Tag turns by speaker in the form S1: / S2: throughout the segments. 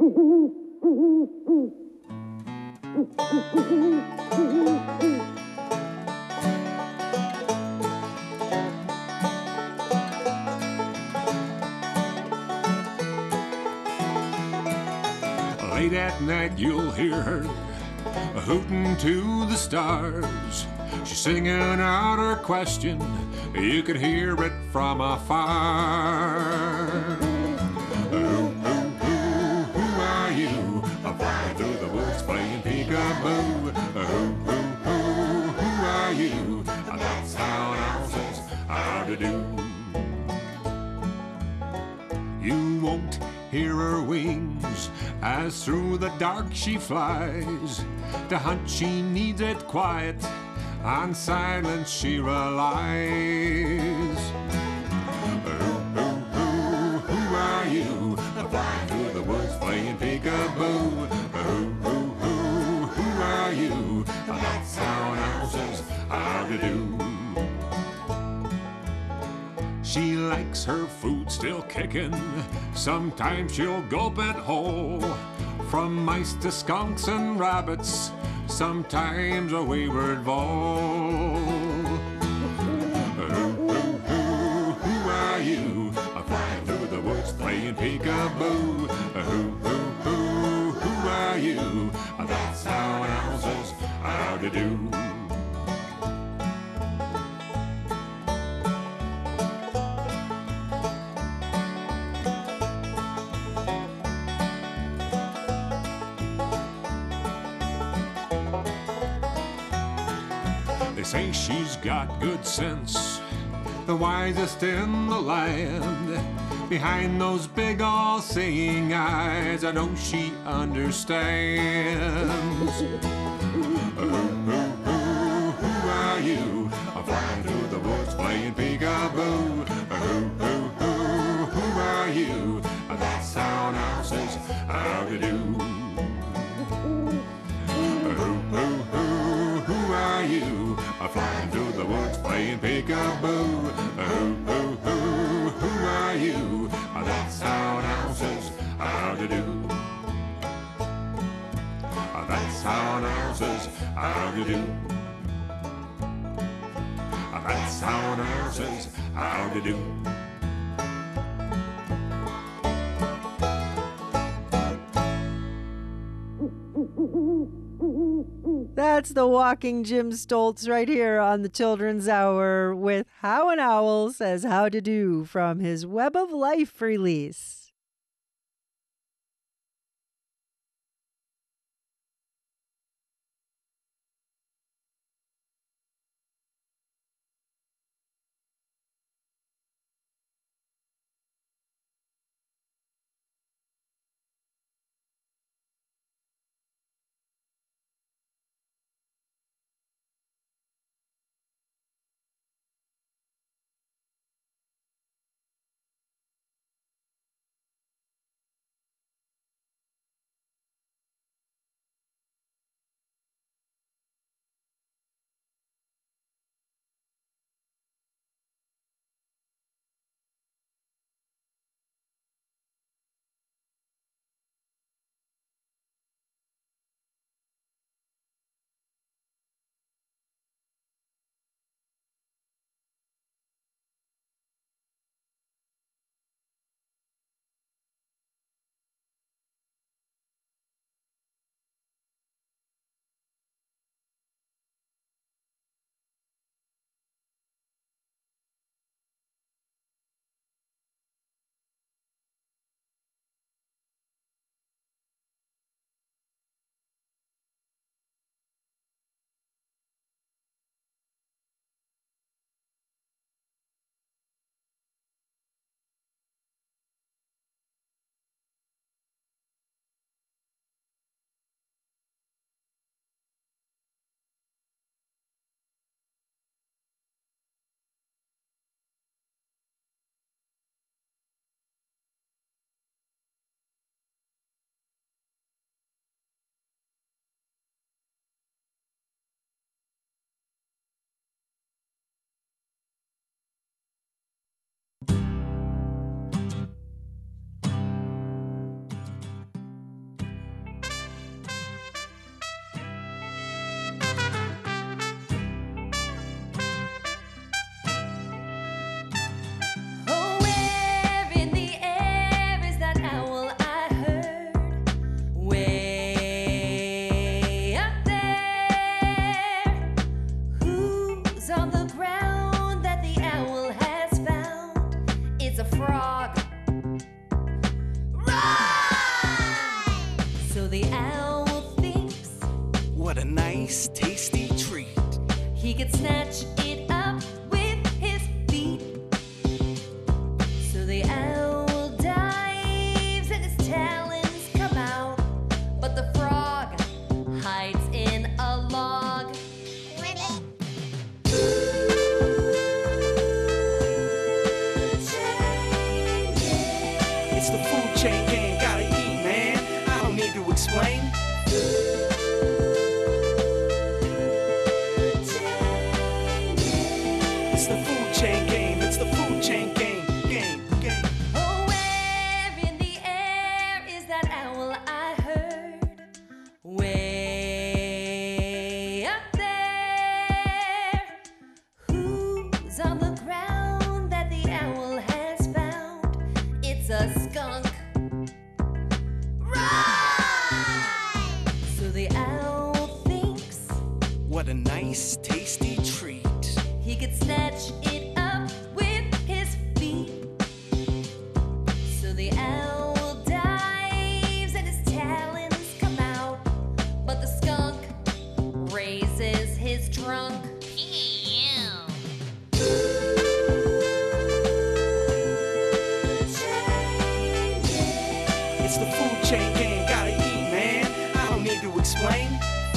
S1: Late at night you'll hear her hooting to the stars. She's singing out her question, you could hear it from afar. Who are you? Flying through the woods playing peekaboo. Who are you? That's how an owl says how to do. You won't hear her wings as through the dark she flies. To hunt she needs it quiet, on silence she relies. Who are you? Flying through the woods playing peekaboo. Who are you? That's how an owl says how to do. She likes her food still kicking, sometimes she'll gulp it whole. From mice to skunks and rabbits, sometimes a wayward vole. Who are you? Flying through the woods playing peekaboo. Who are you? That's how an owl says how to do. They say she's got good sense, the wisest in the land. Behind those big all-seeing eyes, I know she understands. Who are you? Flying through the woods playing peekaboo. Who are you? That's how an owl says how to do. Who are you? Flying through the woods playing peekaboo. Who are you? That's how an owl says how to do. That's how an owl says how to do. That's how an owl says how to do.
S2: That's the walking Jim Stoltz right here on the Children's Hour with How an Owl Says How to Do from his Web of Life release.
S3: It's the food chain game, gotta eat, man. I don't need to explain. It's the food chain game, it's the food chain game, game.
S4: Oh, where in the air is that owl I heard? Way up there. Who's on the ground that the owl has found? It's a skunk. Right! So the owl thinks
S3: What a nice, tasty treat.
S4: he could snatch it up with his feet. So the owl dives and his talons come out, but the skunk raises his trunk.
S3: It's the food chain game, gotta eat, man. I don't need to explain.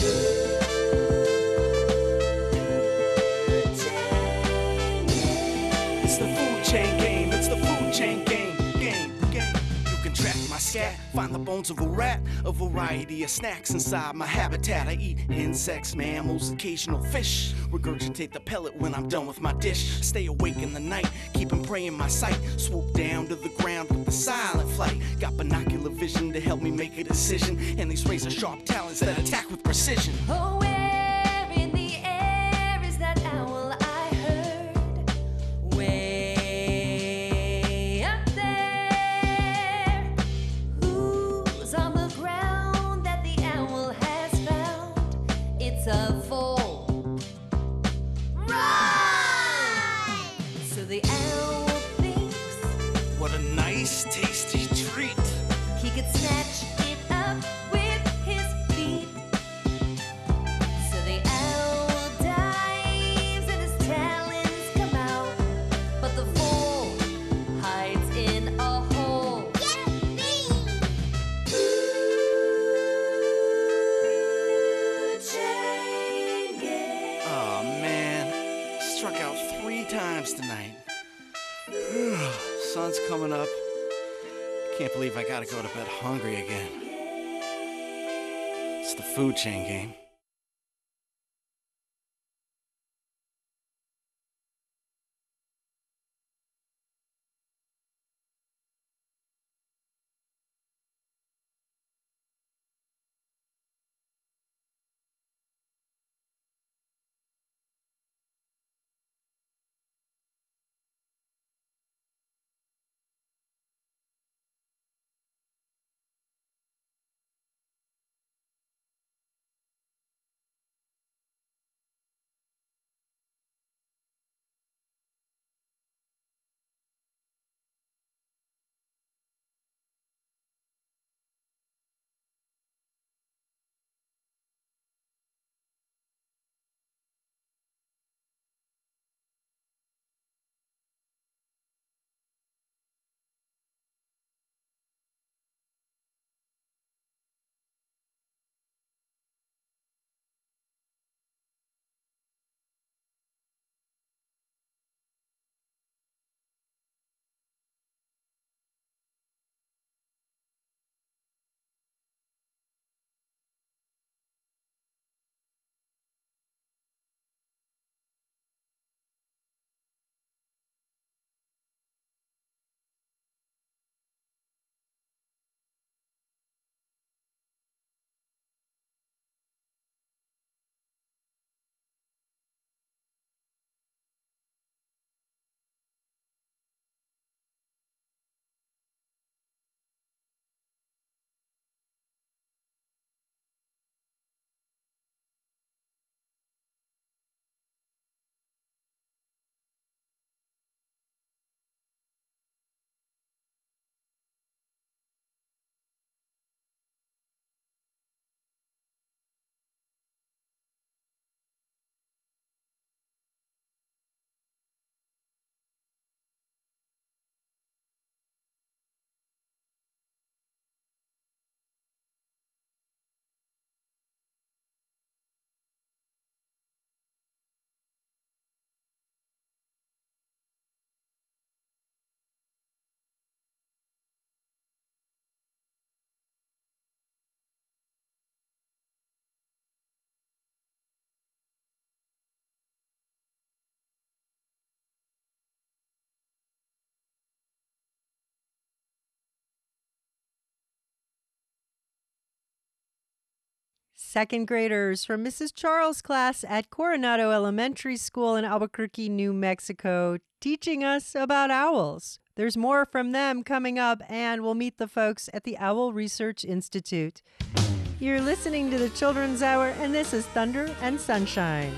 S3: It's the food chain game, it's the food chain game, game. You can track my scat, find the bones of a rat, a variety of snacks inside my habitat. I eat insects, mammals, occasional fish. Regurgitate the pellet when I'm done with my dish. Stay awake in the night, keeping prey in my sight. Swoop down to the ground with the silent flight. Got binocular vision to help me make a decision, and these razor sharp talons that attack with precision.
S4: Oh, where in the air is that owl I heard? Way up there. Who's on the ground that the owl has found? It's a vole. Right! So the owl thinks
S3: What a nice, tasty treat.
S4: he could snatch it up with his feet. So the owl dives and his talons come out, but the vole hides in a hole.
S3: Oh man, struck out 3 times tonight. Sun's coming up. Can't believe I gotta go to bed hungry again. It's the food chain game.
S2: second graders from Mrs. Charles' class at Coronado Elementary School in Albuquerque, New Mexico, teaching us about owls. There's more from them coming up, and we'll meet the folks at the Owl Research Institute. You're listening to the Children's Hour, and this is Thunder and Sunshine.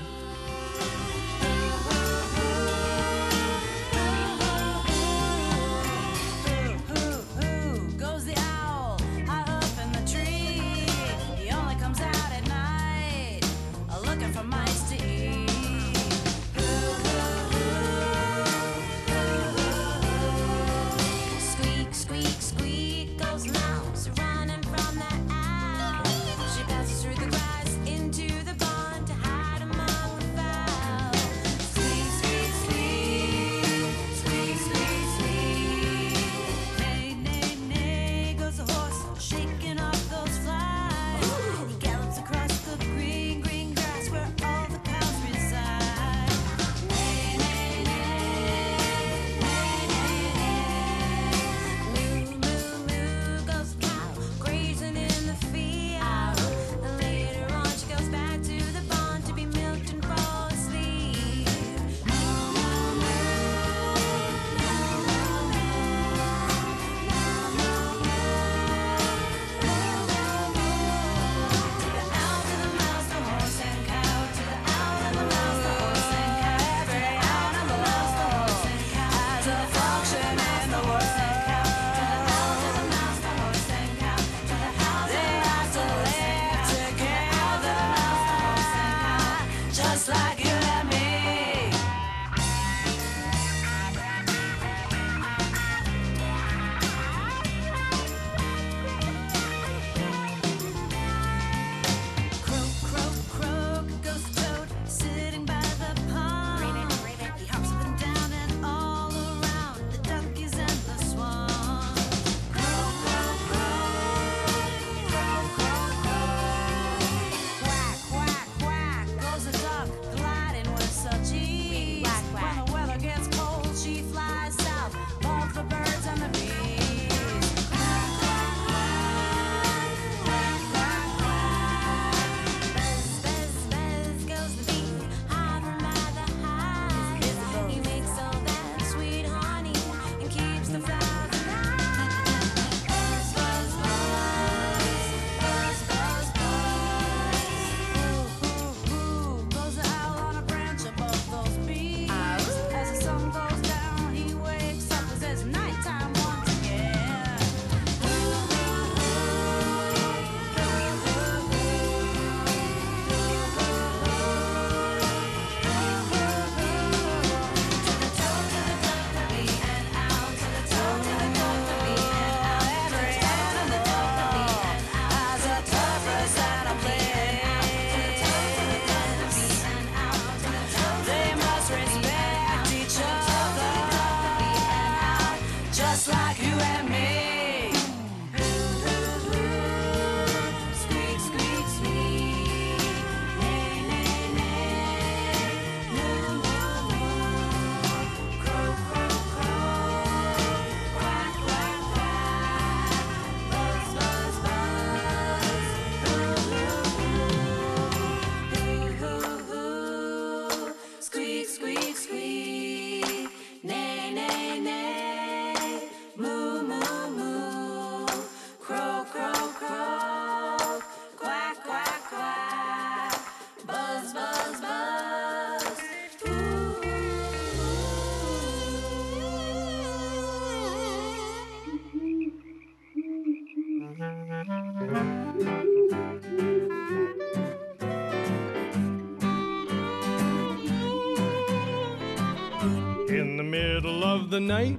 S5: In the middle of the night,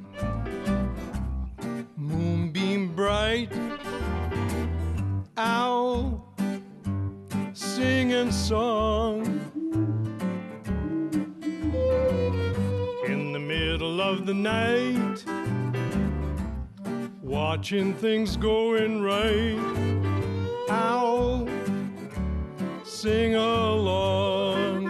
S5: moonbeam bright, owl singing song. In the middle of the night, watching things going right, owl sing along.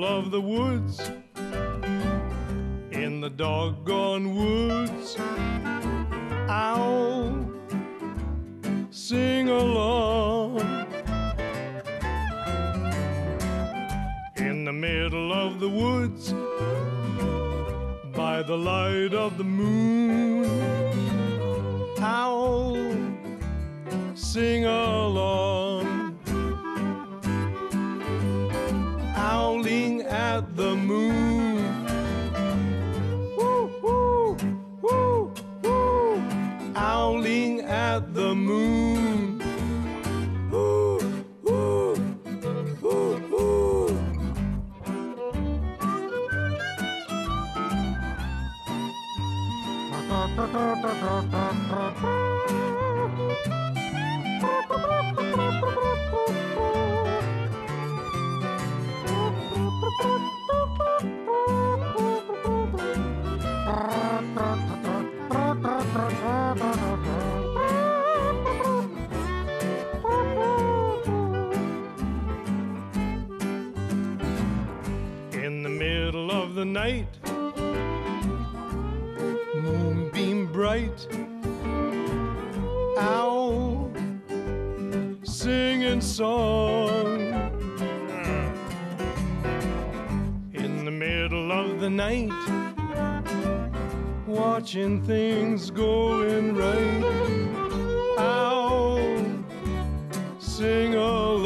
S5: of the woods, in the doggone woods, I'll sing along. In the middle of the woods, by the light of the moon, I'll sing along. Howling at the moon. Woo, woo, woo, woo. Howling at the moon. Woo, woo, woo, woo. In the middle of the night, moonbeam bright, owl singing song. In the middle of the night, watching things going right, owl sing along.